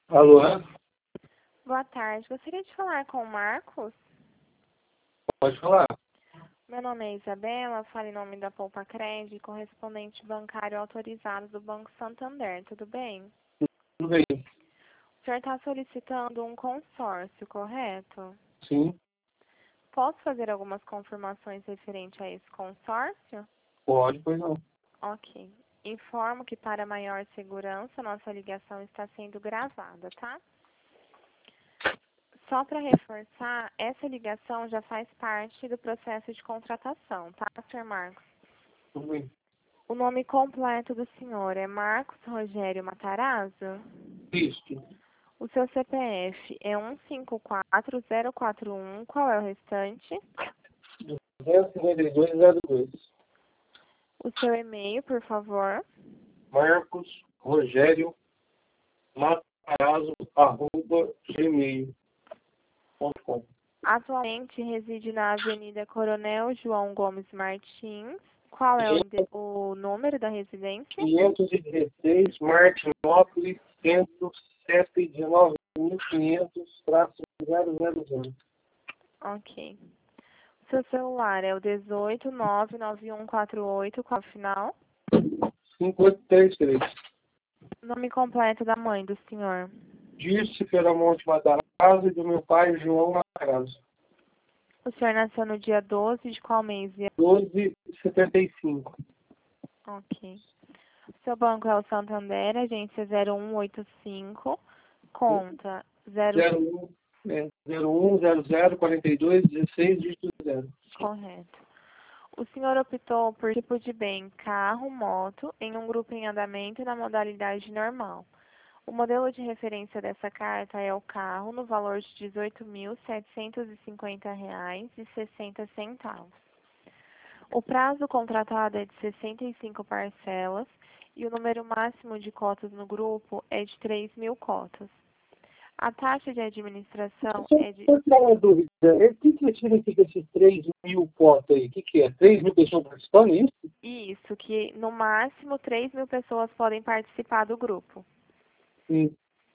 Alô? Boa tarde. Gostaria de falar com o Marcos. Pode falar. Meu nome é Isabela, falo em nome da Poupa Cred, correspondente bancário autorizado do Banco Santander. Tudo bem? Tudo bem? O senhor está solicitando um consórcio, correto? Sim, Posso fazer algumas confirmações referente a esse consórcio? pode, pois não. Ok. Informo que para maior segurança, nossa ligação está sendo gravada, tá? Só para reforçar, essa ligação já faz parte do processo de contratação, tá, Sr. Marcos? Tudo bem. O nome completo do senhor é Marcos Rogério Matarazzo? Isso. O seu CPF é 154041. Qual é o restante? 25202. O seu e-mail, por favor. Marcos Rogério Matarazzo, @gmail.com. Atualmente reside na Avenida Coronel João Gomes Martins. Qual é o número da residência? 516, Martinópolis, Centro, CEP 19.500-000. Ok. Seu celular é o 1899148, qual é o final? 5833. Nome completo da mãe do senhor. Dirce Peramonte Matarazzo e do meu pai João Matarazzo. O senhor nasceu no dia 12 de qual mês? 1275. Ok. Seu banco é o Santander, agência 0185, conta 01 00 42 16 0. Correto. O senhor optou por tipo de bem carro, moto, em um grupo em andamento e na modalidade normal. O modelo de referência dessa carta é o carro no valor de R$ 18.750,60. O prazo contratado é de 65 parcelas e o número máximo de cotas no grupo é de 3.000 cotas. A taxa de administração é de... Só tirar uma dúvida, o que significa esses 3.000 cotas aí? O que é? 3.000 pessoas participando, é isso? Isso, que no máximo 3.000 pessoas podem participar do grupo. Sim.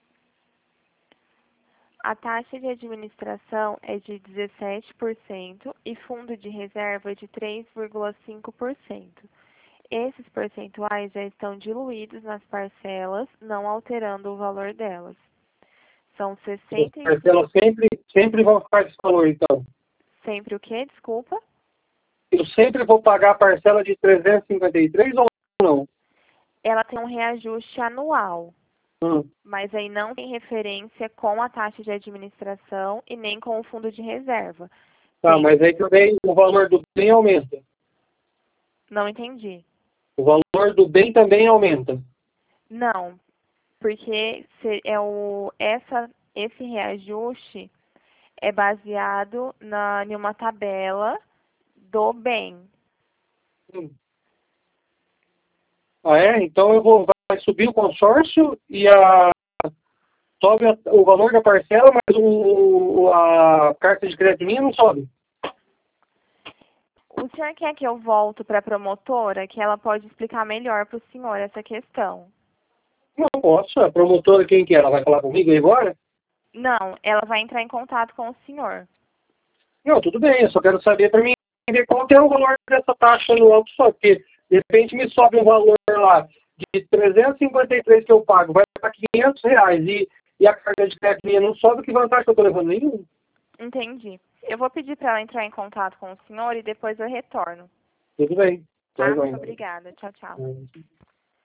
A taxa de administração é de 17% e fundo de reserva de 3,5%. Esses percentuais já estão diluídos nas parcelas, não alterando o valor delas. São 60 As parcelas sempre vão ficar esse valor, então. Sempre o quê? Desculpa? Eu sempre vou pagar a parcela de 353 ou não? Ela tem um reajuste anual, Hum. mas aí não tem referência com a taxa de administração e nem com o fundo de reserva. Tá, Tem... mas aí também o valor do bem aumenta. Não entendi. O valor do bem também aumenta. Não, porque esse reajuste é baseado em uma tabela do bem. Hum. Ah, é? Então vai subir o consórcio e sobe o valor da parcela, mas a carta de crédito minha não sobe. O senhor quer que eu volte para a promotora, que ela pode explicar melhor para o senhor essa questão? Não posso. A promotora, quem que é? Ela vai falar comigo aí agora? Não, ela vai entrar em contato com o senhor. Não, tudo bem. Eu só quero saber para mim entender qual que é o valor dessa taxa anual que sobe. Porque, de repente, me sobe um valor lá de 353 que eu pago, vai para R$ 500 e a carta de crédito minha não sobe, que vantagem que eu estou levando? Nenhum. Entendi. Eu vou pedir para ela entrar em contato com o senhor e depois eu retorno. Tudo bem. Tá? Vai, Muito vai. obrigada. Tchau, tchau.